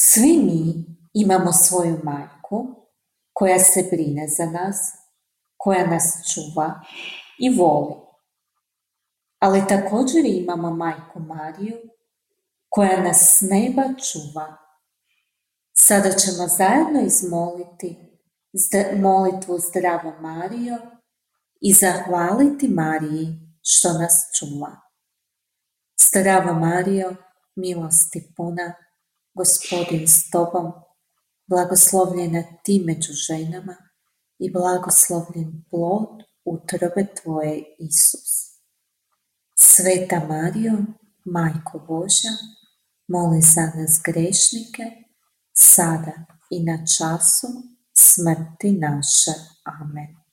Svi mi imamo svoju majku koja se brine za nas, koja nas čuva i voli. Ali također imamo majku Mariju koja nas s neba čuva. Sada ćemo zajedno izmoliti molitvu Zdravo Marijo i zahvaliti Mariji što nas čuva. Zdravo Marijo, milosti puna, Gospodin s tobom, blagoslovljena ti među ženama i blagoslovljen plod utrobe tvoje, Isus. Sveta Marijo, Majko Božja, moli za nas grešnike, sada i na času smrti naše. Amen.